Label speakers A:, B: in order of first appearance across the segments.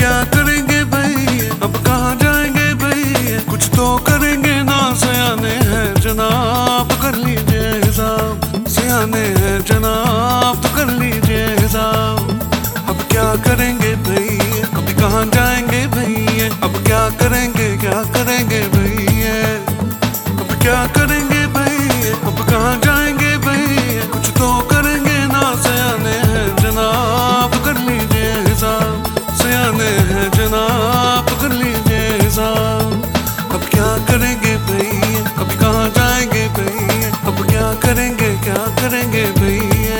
A: क्या करेंगे भैया, अब कहाँ जाएंगे भैया, कुछ तो करेंगे ना। सयाने हैं जनाब तो कर लीजिए हिसाब, सयाने हैं जनाब तो कर लीजिए हिसाब। अब क्या करेंगे भैया, अब कहाँ जाएंगे भैया, अब क्या करेंगे भैया, अब क्या करेंगे भैया, अब कहाँ जाएंगे भैया, कुछ तो करेंगे ना। सयाने हैं जनाब तो कर लीजिए हिसाब, सयाने हैं जनाब तो कर लीजिए हिसाब। अब क्या करेंगे भैया, अब कहाँ जाएंगे भैया, अब क्या करेंगे भैया।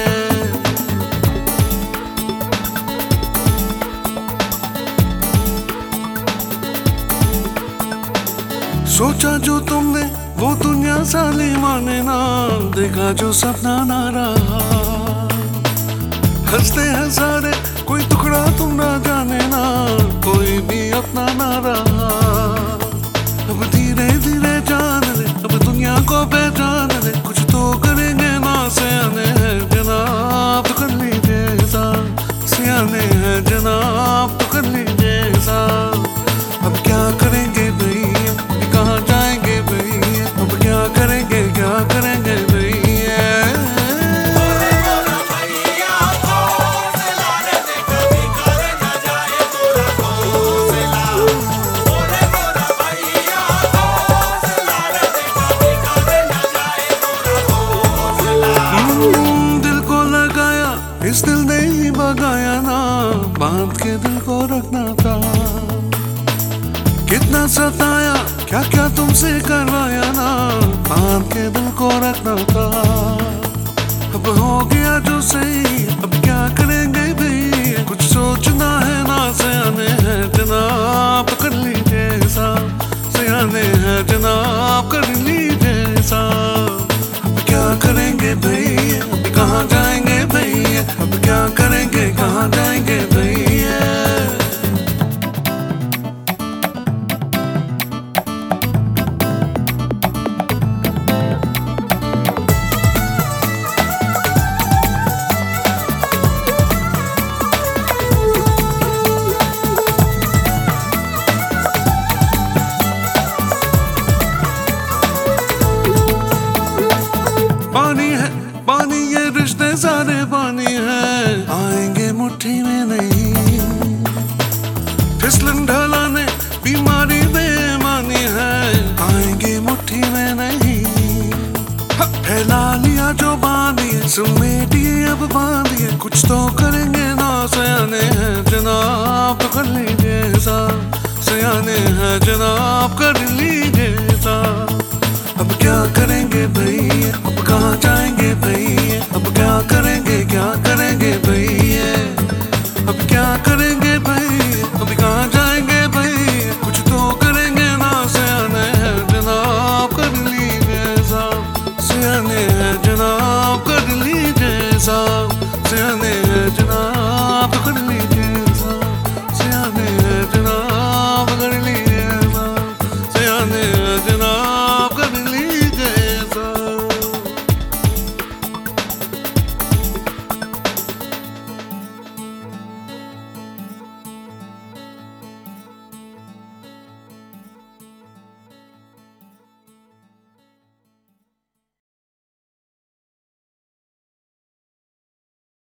A: सोचा जो तुमने वो दुनिया साली माने ना, देखा जो सपना ना रहा। हंसते हैं सारे कोई टुकड़ा तुम ना जाने ना, कोई भी अपना ना रहा। अब धीरे धीरे जान ले, अब दुनिया को पहचान ले, कुछ तो करेंगे ना। सयाने हैं जनाब तो कर लीजिए हिसाब, सयाने हैं जनाब तो कर लीजिए हिसाब। अब क्या करेंगे भैया, अब कहाँ जाएंगे भैया, अब क्या करेंगे भैया। दिल को लगाया इस दिल ने ही भगाया ना, बांध के दिल को रखना था। कितना सताया क्या क्या तुमसे करवाया ना, बांध के दिल को रखना था। अब हो गया जो सही, अब क्या करेंगे भैया, कुछ सोचना है ना। सयाने हैं जनाब कर लीजिए हिसाब, सयाने हैं जनाब कर लीजिए हिसाब। अब क्या करेंगे भैया, अब कहाँ जाएंगे भैया, अब क्या करेंगे कहाँ जाएंगे भैया। पानी है पानी ये रिश्ते सारे पानी है, आएंगे मुट्ठी में नहीं। फिसलन ढलाने बीमारी बेमानी है, आएंगे मुट्ठी में नहीं। फैला लिया जो बांधिए समेटिए अब बांधिए, कुछ तो करेंगे ना। सयाने हैं जनाब तो कर लीजिए हिसाब, सयाने हैं जनाब कर लीजिए हिसाब। अब क्या करेंगे भैया, अब कहाँ जाएंगे भैया, अब क्या करेंगे भैया।